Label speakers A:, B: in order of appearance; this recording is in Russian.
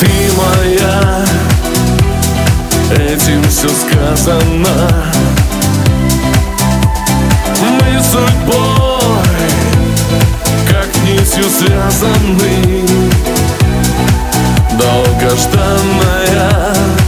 A: Ты моя, этим все сказано. Мы судьбой, как нитью связаны, долгожданная.